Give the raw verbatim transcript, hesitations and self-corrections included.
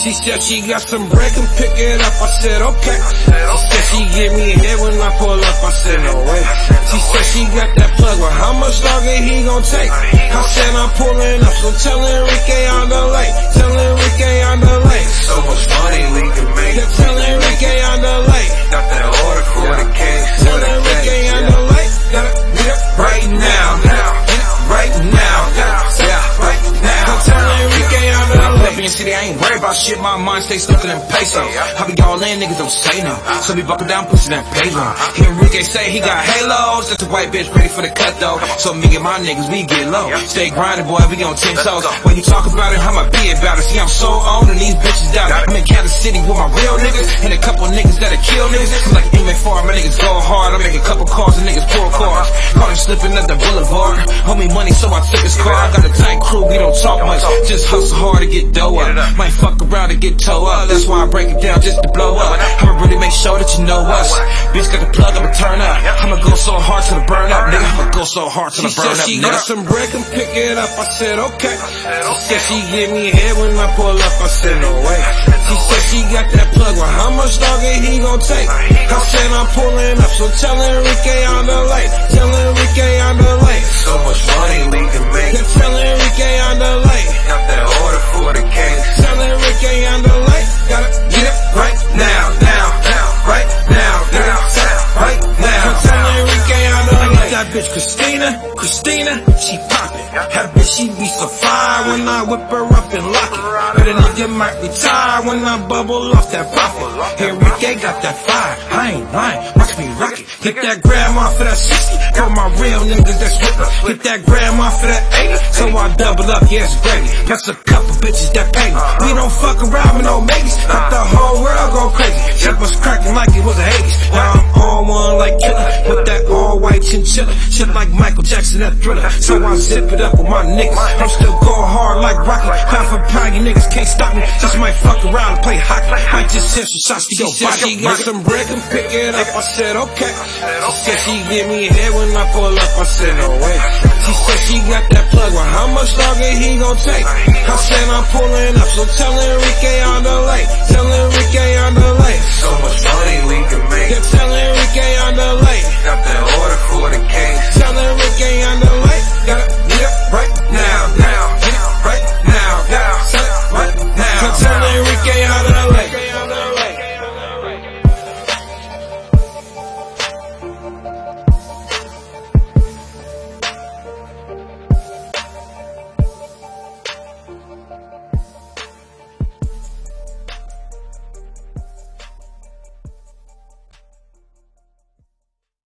She said she got some bread, can pick it up. I said okay. She said she give me a head when I pull up. I said no way. She said she got that plug, but how much longer he gon' take? I said I'm pulling up, so tell Enrique on the lake. Tell Enrique on the lake. So much money we can make. Yeah, tell Enrique on the lake. Got that order for the cake. Tell Enrique on the lake. Gotta get up right now, now, right now, yeah, right now. Tell Enrique on the lake. In the city, I ain't worried about shit, my mind stays stuck in them pesos. I be all in, niggas don't say no. So be buckle down, pushing that payload. Enrique say he got halos, that's a white bitch ready for the cut though. So me and my niggas, we get low. Stay grinding, boy, we on ten toes. When you talk about it, I'ma be about it. See, I'm so on and these bitches doubt it. I'm in Kansas City with my real niggas, and a couple niggas that'll kill niggas. I'm like aiming far, my niggas go hard. I make a couple calls and niggas pull cars. Caught him slipping at the boulevard. Owe me money, so I took his car. I got a tight crew, we don't talk much. Just hustle hard to get dough up. Might fuck around and get toe up. That's why I break it down just to blow up. I'ma really make sure that you know us. Bitch got the plug, I'ma turn up. I'ma go so hard till the burn up, nigga. I'ma go so hard till the burn up, She nigga. got some bread, can pick it up. I said okay. She said she give me a head when I pull up. I said no way. She said she got that plug, well how much longer he gon' take? I said I'm pulling up, so tell Enrique on the lake. Tell Enrique on the lake. So much money we can make. Yeah, tell Enrique on the lake. Got that order for the cake. Tell Enrique on the lake. Gotta get up right now, now, now, right now, now, right now. Tell Enrique on the lake. That bitch Christina, Christina, she poppin'. That bitch she be so fire when I whip her up and lock it. But a nigga might retire when I bubble off that profit. Enrique got that fire, I ain't lying. Watch me rock it. Hit that gram off of that sixty. For my real niggas that's with me. Hit that gram off of that eighty. So I double up, yeah it's gravy. Plus a couple bitches that pay me. We don't fuck around with no maybes. Got the whole world go crazy. Shit was cracking like it was the eighties. Now I'm on one like Killer. With that all white chinchilla. Shit like Michael Jackson, that Thriller. So I zip it up with my niggas. I'm still going hard like Rocky. Pound for pound, you niggas can't stop me. Just might fuck around and play hockey. Might just send some shots to your body. She got some bread, can pick it up. I said okay. She said she give me a head when I pull up. I said no way. She said she got that plug, well how much longer he gon' take? I said I'm pulling up, so tell Enrique on the lake. Tell Enrique on the lake. So much money we can make.